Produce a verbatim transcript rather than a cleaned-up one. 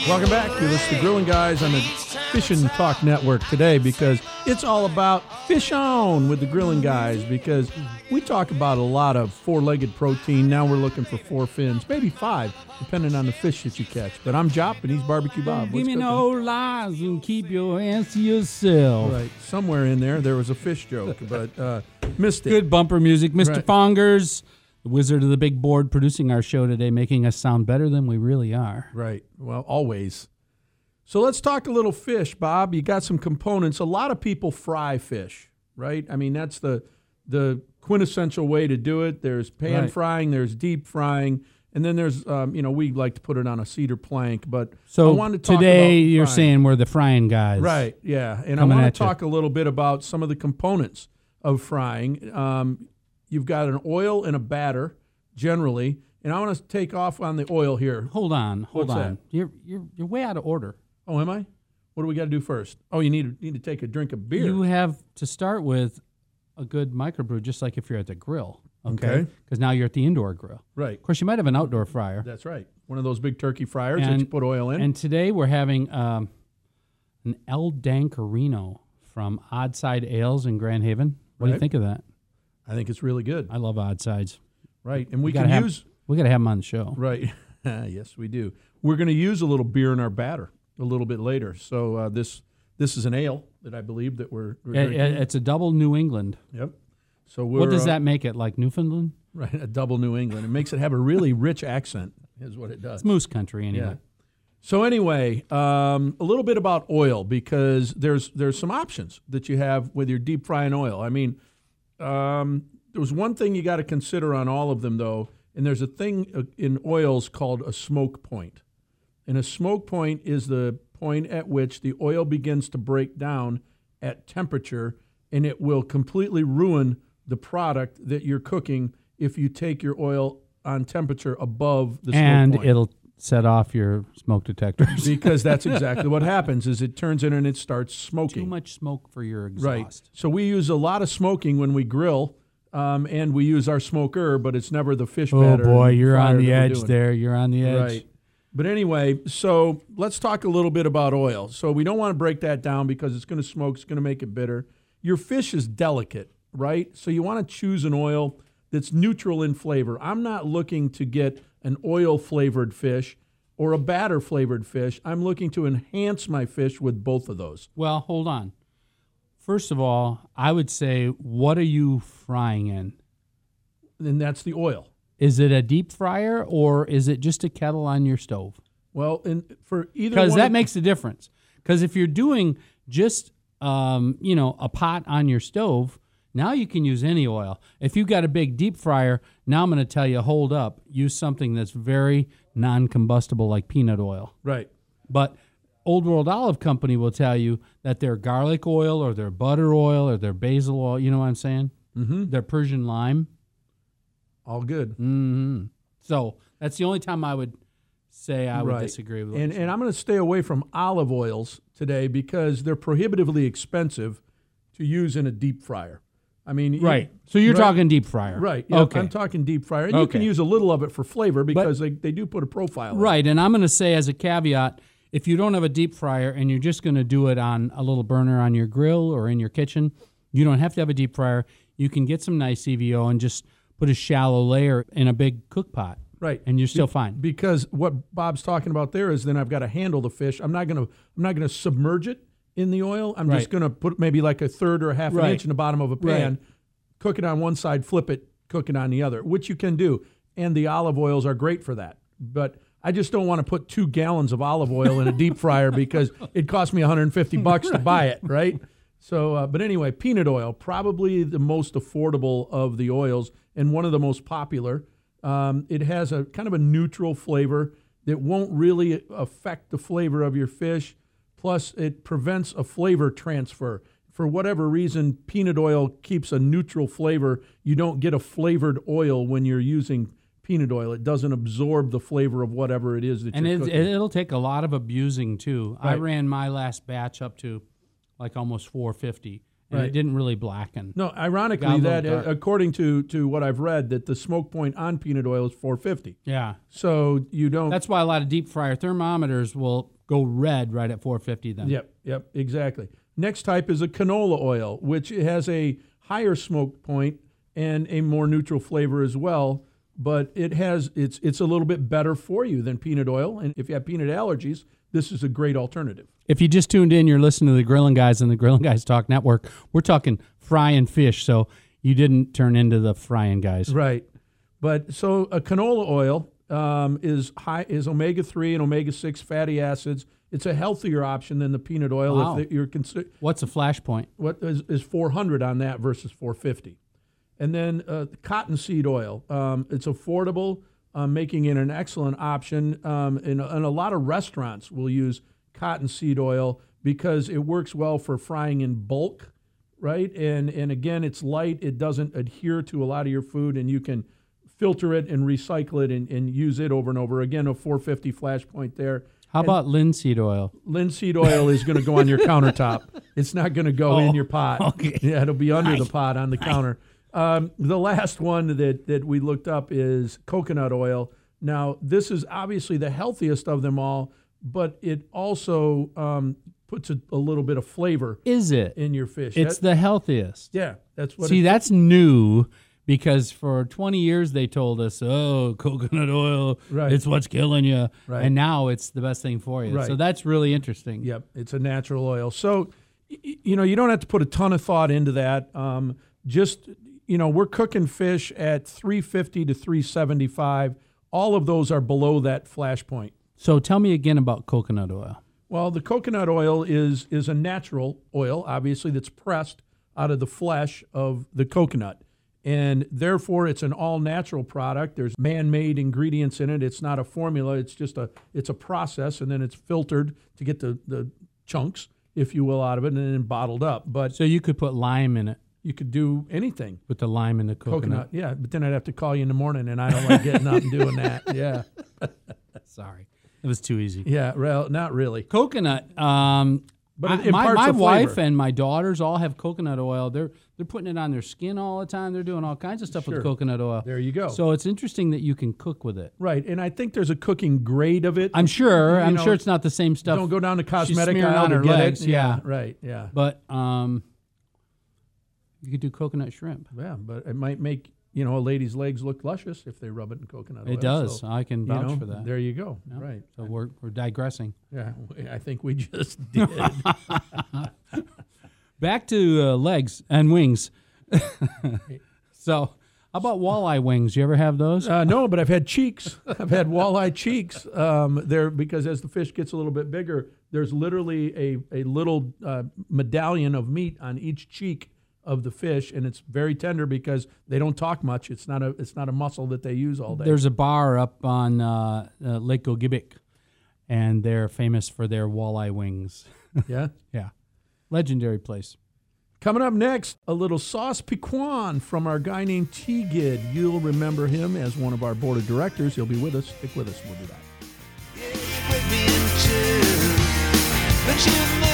Welcome back. You're listening to Grilling Guys on the Fishing Talk Network today because it's all about fish on with the Grilling Guys because we talk about a lot of four-legged protein. Now we're looking for four fins, maybe five, depending on the fish that you catch. But I'm Jop, and he's Barbecue Bob. Give What's me cooking? no lies and keep your hands to yourself. Right. Somewhere in there, there was a fish joke, but uh, missed it. Good bumper music. Mister Right. Fongers, the wizard of the big board, producing our show today, making us sound better than we really are. Right. Well, always. So let's talk a little fish, Bob. You got some components. A lot of people fry fish, right? I mean, that's the the quintessential way to do it. There's pan Right. frying, there's deep frying, and then there's, um, you know, we like to put it on a cedar plank. But So I wanted to talk today about you're frying. saying we're the frying guys. Right, yeah. And Coming I want at to you. talk a little bit about some of the components of frying. Um, you've got an oil and a batter, generally. And I want to take off on the oil here. Hold on, hold What's on. that? You're you're you're way out of order. Oh, am I? What do we got to do first? Oh, you need, need to take a drink of beer. You have to start with a good microbrew, just like if you're at the grill. Okay. Okay. Because now you're at the indoor grill. Right. Of course, you might have an outdoor fryer. That's right. One of those big turkey fryers that And- you put oil in. And today we're having um, an El Dancarino from Odd Side Ales in Grand Haven. What do you Right. think of that? I think it's really good. I love Odd Sides. Right. And we, We can gotta have- use. We got to have them on the show. Right. Yes, we do. We're going to use a little beer in our batter a little bit later. So uh, this this is an ale that I believe that we're, we're It- drinking. it- it's a double New England. Yep. So we're, What does uh, that make it? Like Newfoundland? Right. A double New England. It makes it have a really rich accent, is what it does. It's moose country anyway. Yeah. So anyway, um, a little bit about oil because there's there's some options that you have with your deep frying oil. I mean, um, there was one thing you got to consider on all of them though, and there's a thing uh, in oils called a smoke point, and a smoke point is the point at which the oil begins to break down at temperature, and it will completely ruin the product that you're cooking if you take your oil on temperature above the smoke And point. it'll set off your smoke detectors. Because that's exactly what happens is it turns in and it starts smoking. Too much smoke for your exhaust. Right. So we use a lot of smoking when we grill, um, and we use our smoker, but it's never the fish Oh, batter. boy, and you're fryer on the that we're edge doing. there. You're on the edge. Right. But anyway, so let's talk a little bit about oil. So we don't want to break that down because it's going to smoke, it's going to make it bitter. Your fish is delicate, right? So you want to choose an oil that's neutral in flavor. I'm not looking to get an oil-flavored fish or a batter-flavored fish. I'm looking to enhance my fish with both of those. Well, hold on. First of all, I would say, what are you frying in? And that's the oil. Is it a deep fryer or is it just a kettle on your stove? Well, and for either Because one that of- makes a difference. Because if you're doing just, um, you know, a pot on your stove, now you can use any oil. If you've got a big deep fryer, now I'm going to tell you, hold up, use something that's very non-combustible like peanut oil. right. But Old World Olive Company will tell you that their garlic oil or their butter oil or their basil oil, you know what I'm saying? Mm-hmm. Their Persian lime. All good. Mm-hmm. So that's the only time I would say I would Right. disagree with what And you're and I'm going to stay away from olive oils today because they're prohibitively expensive to use in a deep fryer. I mean, you- Right. So you're right, talking deep fryer. right? Yeah, Okay. I'm talking deep fryer, and you can Okay. use a little of it for flavor because they, they do put a profile. in it. Right. And I'm going to say as a caveat, if you don't have a deep fryer and you're just going to do it on a little burner on your grill or in your kitchen, you don't have to have a deep fryer. You can get some nice E V O and just put a shallow layer in a big cook pot. Right. And you're still fine. Because what Bob's talking about there is then I've got to handle the fish. I'm not going to I'm not going to submerge it in the oil. I'm just Right. going to put maybe like a third or a half an Right. inch in the bottom of a pan, Right. cook it on one side, flip it, cook it on the other, which you can do. And the olive oils are great for that. But I just don't want to put two gallons of olive oil in a deep fryer because it cost me one hundred fifty bucks to buy it, right? So, uh, but anyway, peanut oil, probably the most affordable of the oils and one of the most popular. Um, it has a kind of a neutral flavor that won't really affect the flavor of your fish. Plus, it prevents a flavor transfer. For whatever reason, peanut oil keeps a neutral flavor. You don't get a flavored oil when you're using peanut oil. It doesn't absorb the flavor of whatever it is that And you're it, cooking. it'll take a lot of abusing, too. I Right. ran my last batch up to like almost four fifty, and Right. it didn't really blacken. No, Got ironically, a little that uh, dark. according to, to what I've read, that the smoke point on peanut oil is four fifty. Yeah. So you don't. That's why a lot of deep fryer thermometers will go red right at four fifty then. Yep, yep, exactly. Next type is a canola oil, which has a higher smoke point and a more neutral flavor as well. But it has it's it's a little bit better for you than peanut oil. And if you have peanut allergies, this is a great alternative. If you just tuned in, you're listening to the Grilling Guys on the Grilling Guys Talk Network. We're talking frying fish, so you didn't turn into the frying guys. Right. But so a canola oil um, is high is omega three and omega six fatty acids. It's a healthier option than the peanut oil. Wow. If you're consi- What's a flash point? what is, is four hundred on that versus four fifty. And then uh, cottonseed oil. Um, it's affordable, uh, making it an excellent option. Um, and, and a lot of restaurants will use cottonseed oil because it works well for frying in bulk, right? And and again, it's light. It doesn't adhere to a lot of your food, and you can filter it and recycle it and, and use it over and over. Again, a four fifty flash point there. How And about linseed oil? linseed oil is going to go on your countertop. It's not going to go Oh, in your pot. okay. Yeah, it'll be under Nice. the pot on the counter. Um, the last one that, that we looked up is coconut oil. Now, this is obviously the healthiest of them all, but it also um, puts a, a little bit of flavor Is it? in your fish. It's That- the healthiest. yeah, that's what See, it, that's new because for twenty years they told us, oh, coconut oil, Right. it's what's killing you. Right. And now it's the best thing for you. Right. So that's really interesting. Yep, it's a natural oil. So, y- you know, you don't have to put a ton of thought into that. Um, just, you know, we're cooking fish at three fifty to three seventy-five. All of those are below that flash point. So tell me again about coconut oil. Well, the coconut oil is is a natural oil, obviously, that's pressed out of the flesh of the coconut. And therefore, it's an all-natural product. There's man-made ingredients in it. It's not a formula. It's just a it's a process, and then it's filtered to get the, the chunks, if you will, out of it, and then bottled up. But So you could put lime in it, you could do anything. put the lime in the coconut. Coconut, yeah. But then I'd have to call you in the morning, and I don't like getting up and doing that. Yeah, Sorry. It was too easy. yeah. Well, not really. Coconut. Um, But I- it my imparts my a flavor. wife and my daughters all have coconut oil. They're they're putting it on their skin all the time. They're doing all kinds of stuff Sure. with coconut oil. There you go. So it's interesting that you can cook with it. Right, and I think there's a cooking grade of it. I'm sure. You I'm know, sure it's not the same stuff. Don't go down the she's cosmetic smearing aisle on to her get legs, it. yeah. right. Yeah, But um, you could do coconut shrimp. yeah, but it might make you know a lady's legs look luscious if they rub it in coconut oil. It does. So, I can you vouch know, for that. There you go. Yeah. Right. So we're we're digressing. Yeah, I think we just did. Back to uh, legs and wings. So, how about walleye wings? You ever have those? uh, no, but I've had cheeks. I've had walleye cheeks. Um, there because as the fish gets a little bit bigger, there's literally a a little uh, medallion of meat on each cheek of the fish, and it's very tender because they don't talk much. It's not a it's not a muscle that they use all day. There's a bar up on uh, uh, Lake Gogebic, and they're famous for their walleye wings. yeah. Yeah, legendary place. Coming up next, a little sauce piquant from our guy named T-Gid. You'll remember him as one of our board of directors. He'll be with us. Stick with us. We'll be back. Yeah, you put me in two, but you